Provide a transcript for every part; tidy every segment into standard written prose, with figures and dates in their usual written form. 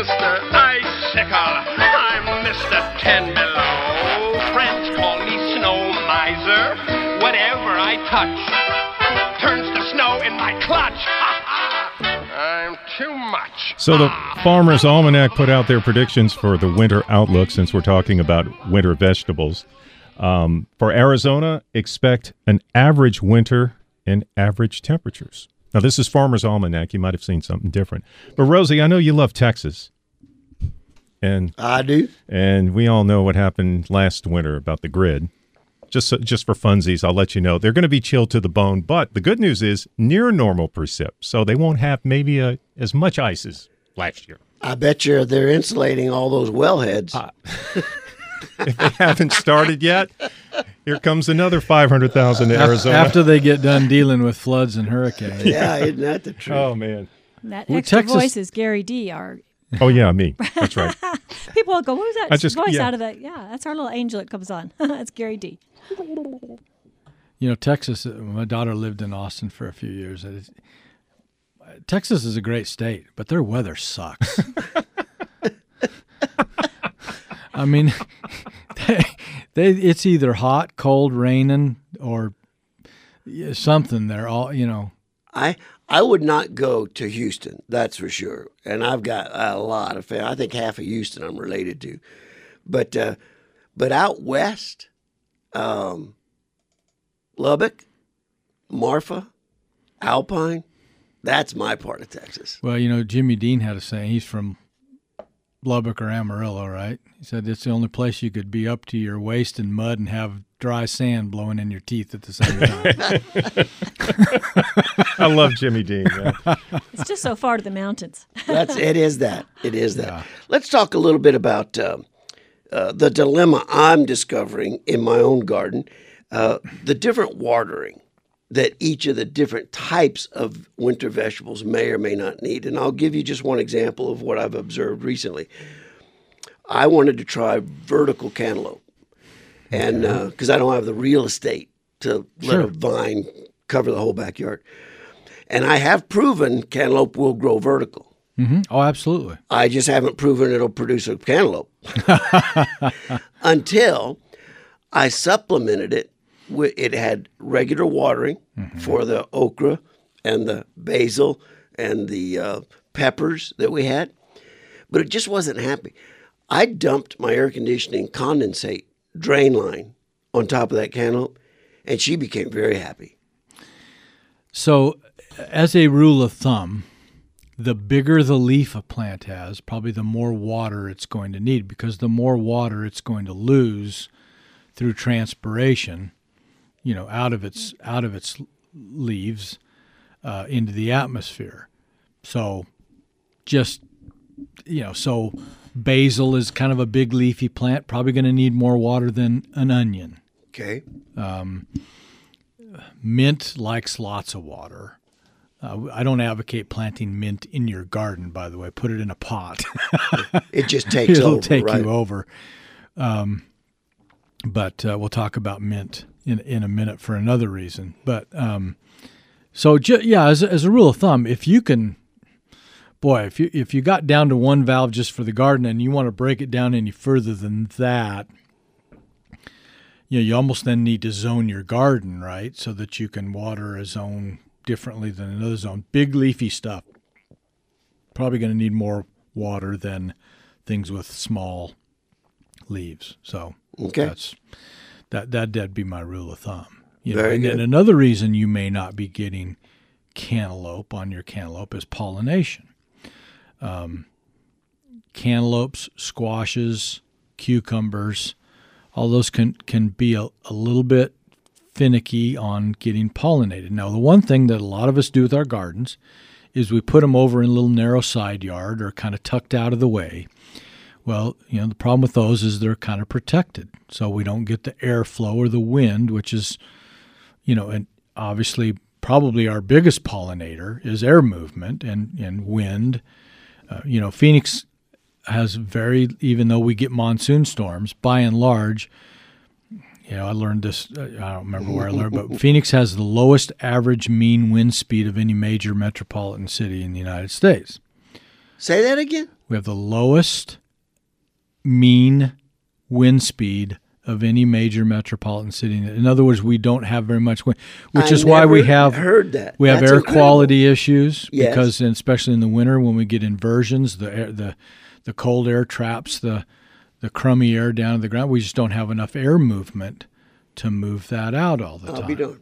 Mr. Icicle. I'm Mr. Ten Below. Friends call me Snow Miser. Whatever I touch turns to snow in my clutch. I'm too much. So the Farmer's Almanac put out their predictions for the winter outlook, since we're talking about winter vegetables. For Arizona, expect an average winter and average temperatures. Now, this is Farmer's Almanac. You might have seen something different. But, Rosie, I know you love Texas. And I do. And we all know what happened last winter about the grid. Just for funsies, I'll let you know. They're going to be chilled to the bone. But the good news is near normal precip. So they won't have maybe as much ice as last year. I bet you they're insulating all those wellheads. If they haven't started yet, here comes another 500,000 to Arizona. After they get done dealing with floods and hurricanes. Yeah, isn't that the truth? Oh, man. That extra voice is Gary D. Oh, yeah, me. That's right. People will go, what was that voice out of that? Yeah, that's our little angel that comes on. That's Gary D. You know, Texas, my daughter lived in Austin for a few years. Texas is a great state, but their weather sucks. I mean, it's either hot, cold, raining, or something. They're all, you know. I would not go to Houston, that's for sure. And I've got a lot of family. I think half of Houston I'm related to. But out west, Lubbock, Marfa, Alpine, that's my part of Texas. Well, you know, Jimmy Dean had a saying. He's from Lubbock or Amarillo, right? He said it's the only place you could be up to your waist in mud and have dry sand blowing in your teeth at the same time. I love Jimmy Dean. Yeah. It's just so far to the mountains. It is that. Yeah. Let's talk a little bit about the dilemma I'm discovering in my own garden, the different watering that each of the different types of winter vegetables may or may not need. And I'll give you just one example of what I've observed recently. I wanted to try vertical cantaloupe, and because I don't have the real estate to let a vine cover the whole backyard. And I have proven cantaloupe will grow vertical. Mm-hmm. Oh, absolutely. I just haven't proven it'll produce a cantaloupe until I supplemented it. It had regular watering for the okra and the basil and the peppers that we had, but it just wasn't happy. I dumped my air conditioning condensate drain line on top of that cantaloupe, and she became very happy. So, as a rule of thumb, the bigger the leaf a plant has, probably the more water it's going to need, because the more water it's going to lose through transpiration, you know, out of its leaves into the atmosphere. So, just, you know, so basil is kind of a big leafy plant, probably going to need more water than an onion. Okay. Mint likes lots of water. I don't advocate planting mint in your garden, by the way. Put it in a pot. It just takes It'll over. take right? you over. But we'll talk about mint in a minute for another reason. But as a rule of thumb, if you can, if you got down to one valve just for the garden and you want to break it down any further than that, you know, you almost then need to zone your garden, right, so that you can water a zone differently than another zone. Big leafy stuff, probably going to need more water than things with small leaves. So that'd be my rule of thumb. You know, Very good. And another reason you may not be getting cantaloupe on your cantaloupe is pollination. Cantaloupes, squashes, cucumbers, all those can be a little bit finicky on getting pollinated. Now, the one thing that a lot of us do with our gardens is we put them over in a little narrow side yard or kind of tucked out of the way. Well, you know, the problem with those is they're kind of protected, so we don't get the airflow or the wind, which is, you know, and obviously probably our biggest pollinator is air movement and wind. You know, Phoenix has even though we get monsoon storms, by and large, you know, I learned this, I don't remember where I learned, but Phoenix has the lowest average mean wind speed of any major metropolitan city in the United States. Say that again? We have the lowest mean wind speed of any major metropolitan city. In other words, we don't have very much wind, which is why we have heard that. We have That's air incredible. quality issues Yes. because, especially in the winter, when we get inversions, the cold air traps the crummy air down to the ground. We just don't have enough air movement to move that out all the time. We don't.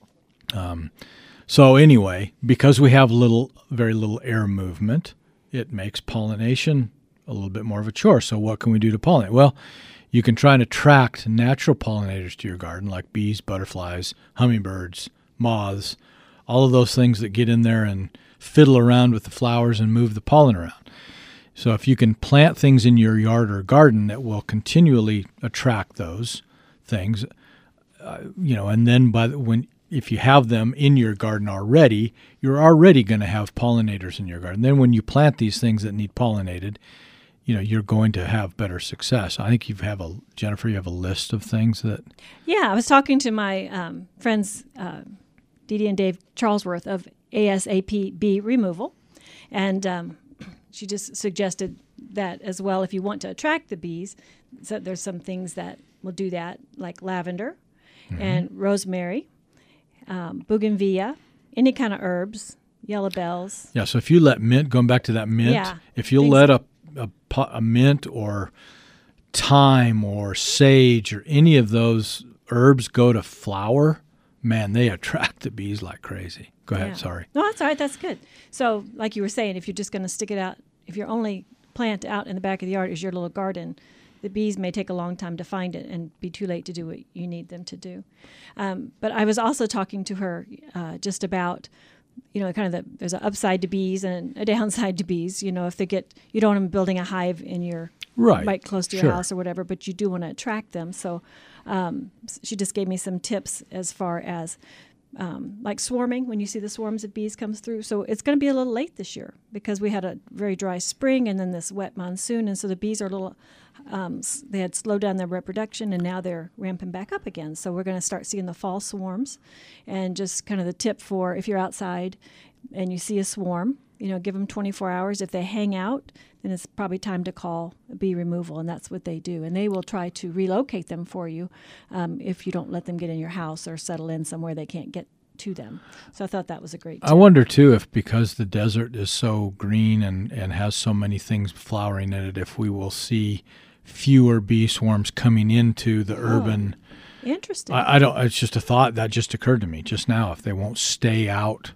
So anyway, because we have very little air movement, it makes pollination a little bit more of a chore. So what can we do to pollinate? Well, you can try and attract natural pollinators to your garden, like bees, butterflies, hummingbirds, moths, all of those things that get in there and fiddle around with the flowers and move the pollen around. So if you can plant things in your yard or garden that will continually attract those things, and then if you have them in your garden already, you're already going to have pollinators in your garden. Then when you plant these things that need pollinated, you're going to have better success. I think Jennifer, you have a list of things that... Yeah, I was talking to my friends, Dee Dee and Dave Charlesworth of ASAP Bee Removal, and she just suggested that as well if you want to attract the bees. So there's some things that will do that, like lavender and rosemary, bougainvillea, any kind of herbs, yellow bells. Yeah, so if you let mint, going back to that mint, if you let a mint or thyme or sage or any of those herbs go to flower, man, they attract the bees like crazy. Go ahead, sorry. No, that's all right. That's good. So like you were saying, if you're just going to stick it out, if your only plant out in the back of the yard is your little garden, the bees may take a long time to find it and be too late to do what you need them to do. But I was also talking to her just about, there's an upside to bees and a downside to bees. If you don't want them building a hive in your right close to your house or whatever, but you do want to attract them. So she just gave me some tips as far as like swarming, when you see the swarms of bees comes through. So it's going to be a little late this year because we had a very dry spring and then this wet monsoon. And so the bees are a little, they had slowed down their reproduction and now they're ramping back up again. So we're going to start seeing the fall swarms. And just kind of the tip for if you're outside and you see a swarm, give them 24 hours. If they hang out, then it's probably time to call bee removal, and that's what they do. And they will try to relocate them for you if you don't let them get in your house or settle in somewhere they can't get to them. So I thought that was a great tip. I wonder, too, if because the desert is so green and has so many things flowering in it, if we will see fewer bee swarms coming into the urban... Interesting. I don't. It's just a thought that just occurred to me just now. If they won't stay out...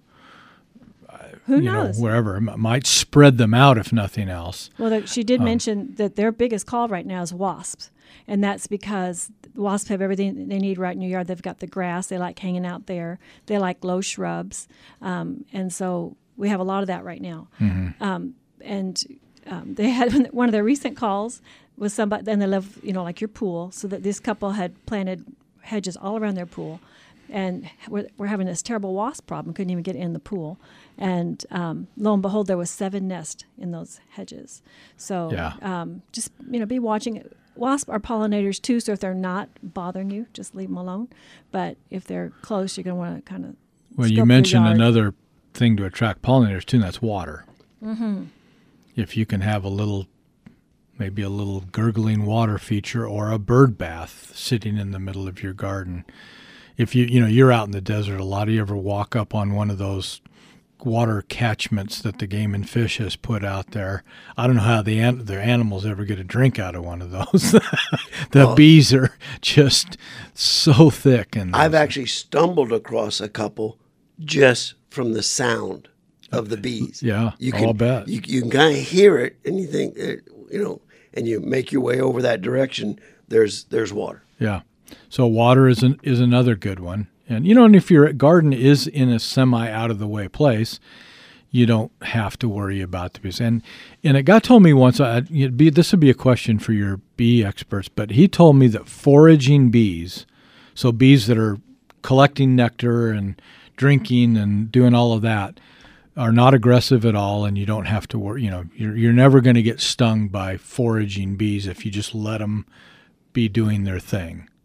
Who knows? Wherever. It might spread them out, if nothing else. Well, she did mention that their biggest call right now is wasps. And that's because wasps have everything they need right in your yard. They've got the grass. They like hanging out there. They like low shrubs. And so we have a lot of that right now. Mm-hmm. They had one of their recent calls was somebody, and they live, like your pool, so that this couple had planted hedges all around their pool. And we're having this terrible wasp problem. Couldn't even get in the pool. And lo and behold, there was 7 nests in those hedges. So just, be watching. Wasps are pollinators too, so if they're not bothering you, just leave them alone. But if they're close, you're going to want to kind of Well, you mentioned another thing to attract pollinators too, and that's water. Mm-hmm. If you can have maybe a little gurgling water feature or a bird bath sitting in the middle of your garden. If you're out in the desert, a lot of you ever walk up on one of those water catchments that the Game and Fish has put out there. I don't know how their animals ever get a drink out of one of those. Bees are just so thick. And I've actually stumbled across a couple just from the sound of the bees. Yeah, I'll bet. You can kind of hear it, and you think, and you make your way over that direction, there's water. Yeah. So water is another good one. And, and if your garden is in a semi-out-of-the-way place, you don't have to worry about the bees. And a guy told me once, this would be a question for your bee experts, but he told me that foraging bees, so bees that are collecting nectar and drinking and doing all of that, are not aggressive at all, and you don't have to worry. You're never going to get stung by foraging bees if you just let them be doing their thing.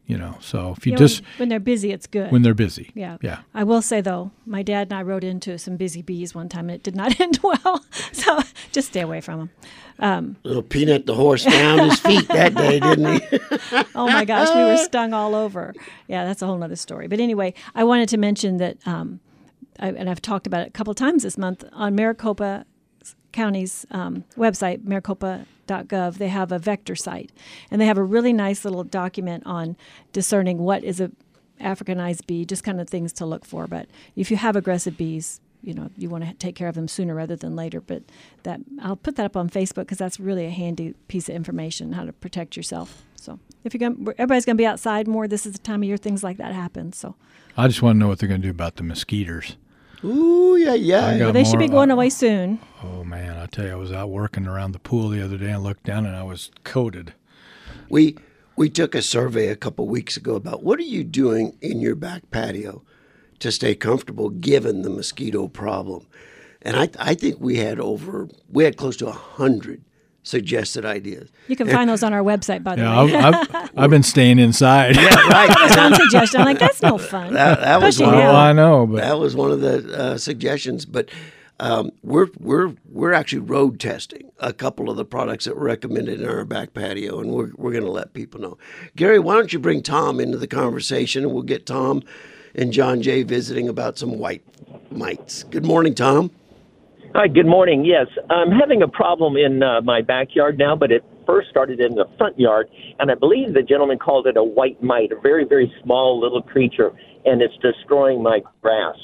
So if you Yeah, just when they're busy, it's good. when they're busy. Yeah. Yeah. I will say, though, my dad and I rode into some busy bees one time, and it did not end well. So just stay away from them. Little Peanut the horse found his feet that day, didn't he? Oh, my gosh, we were stung all over. Yeah, that's a whole nother story. But anyway, I wanted to mention that, and I've talked about it a couple of times this month, on Maricopa County's website, maricopa.gov, they have a vector site, and they have a really nice little document on discerning what is a Africanized bee, just kind of things to look for. But if you have aggressive bees, you want to take care of them sooner rather than later. But that I'll put that up on Facebook because that's really a handy piece of information, how to protect yourself. So if everybody's going to be outside more, this is the time of year things like that happen. So I just want to know what they're going to do about the mosquitoes. Ooh, yeah. I got well, they should be more, going away soon. Oh, man, I tell you, I was out working around the pool the other day and looked down and I was coated. We took a survey a couple weeks ago about what are you doing in your back patio to stay comfortable given the mosquito problem. And I think we had close to 100 suggested ideas. You can find those on our website, by the way. I've been staying inside. Yeah, right. That's one suggestion. I'm like, that's no fun. That was Especially one. now. I know, but That was one of the suggestions. But we're actually road testing a couple of the products that were recommended in our back patio, and we're going to let people know. Gary, why don't you bring Tom into the conversation, and we'll get Tom and John Jay visiting about some white mites. Good morning, Tom. Hi, good morning. Yes, I'm having a problem in my backyard now, but it first started in the front yard, and I believe the gentleman called it a white mite, a very, very small little creature, and it's destroying my grass.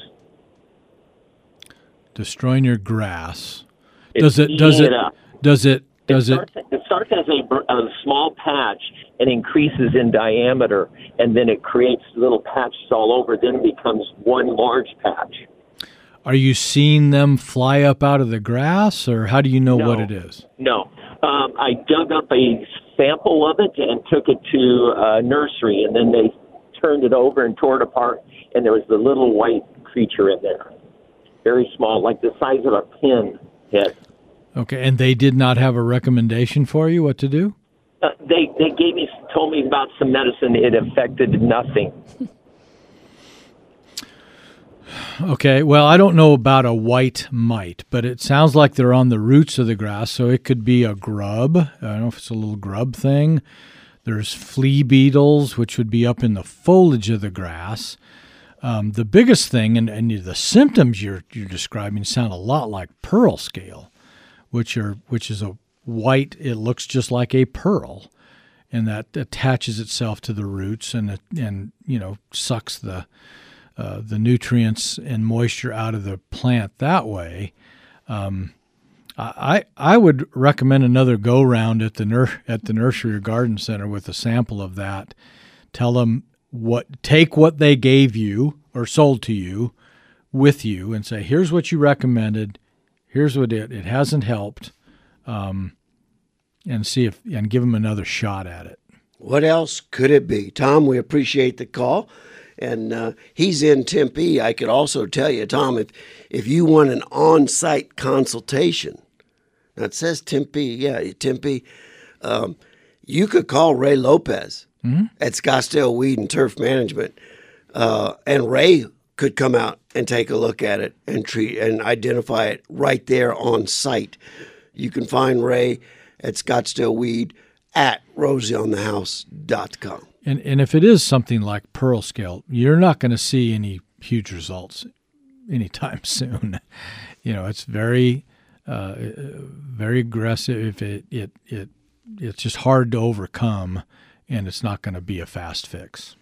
destroying your grass. It's Does eating up. It starts as a small patch and increases in diameter, and then it creates little patches all over, then it becomes one large patch. Are you seeing them fly up out of the grass, or how do you know No. what it is? No. I dug up a sample of it and took it to a nursery, and then they turned it over and tore it apart, and there was the little white creature in there. Very small, like the size of a pin head. Okay, and they did not have a recommendation for you what to do? They told me about some medicine. It affected nothing. Okay, well, I don't know about a white mite, but it sounds like they're on the roots of the grass, so it could be a grub. I don't know if it's a little grub thing. There's flea beetles, which would be up in the foliage of the grass. The biggest thing, and the symptoms you're describing sound a lot like pearl scale, which is a white. It looks just like a pearl, and that attaches itself to the roots and sucks the nutrients and moisture out of the plant that way. I would recommend another go round at the nursery or garden center with a sample of that. Tell them take what they gave you or sold to you with you and say, here's what you recommended. Here's what it hasn't helped. And give them another shot at it. What else could it be? Tom, we appreciate the call. And he's in Tempe. I could also tell you, Tom, if you want an on-site consultation, now it says Tempe, Tempe, you could call Ray Lopez at Scottsdale Weed and Turf Management, and Ray could come out and take a look at it and treat and identify it right there on site. You can find Ray at Scottsdale Weed at rosieonthehouse.com. And if it is something like pearl scale, you're not going to see any huge results anytime soon. It's very, very aggressive. It's just hard to overcome, and it's not going to be a fast fix.